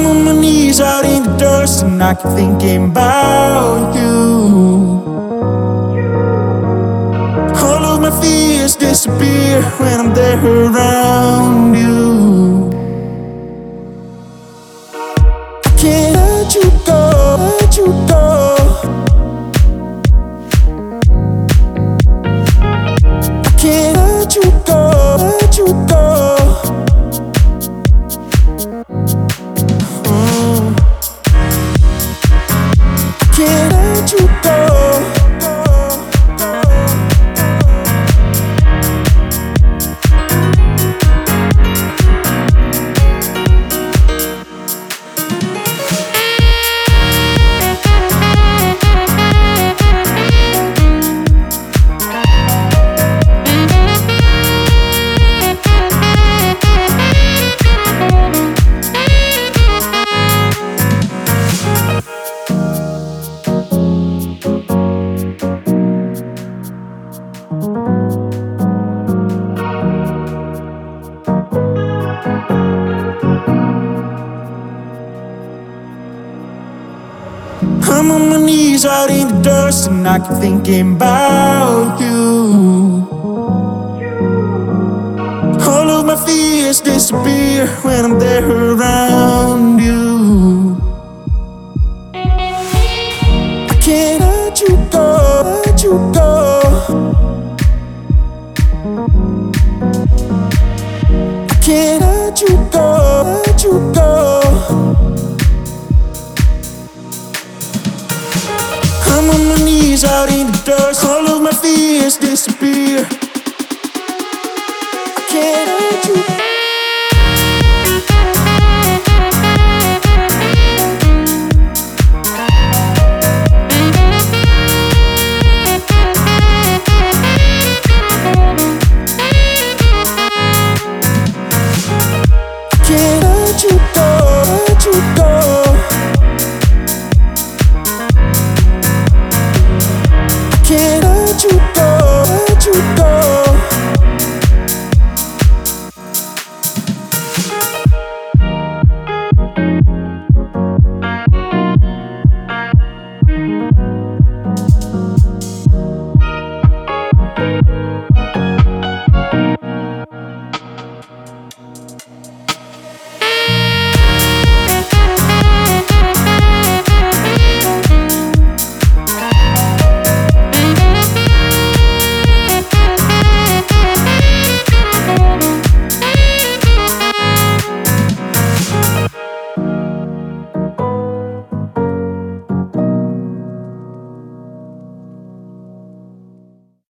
I'm on my knees out in the dust and I keep thinking about you. All of my fears disappear when I'm there around you. I can't let you go, let you go. I can't let you go, let you go. Can't let you go. I'm on my knees out in the dust and I keep thinking about you. All of my fears disappear when I'm there around you. I can't let you go, let you go. I can't let you go, let you go. I'm on my knees out in the dust. All of my fears disappear. I can't let you. I can't let you go.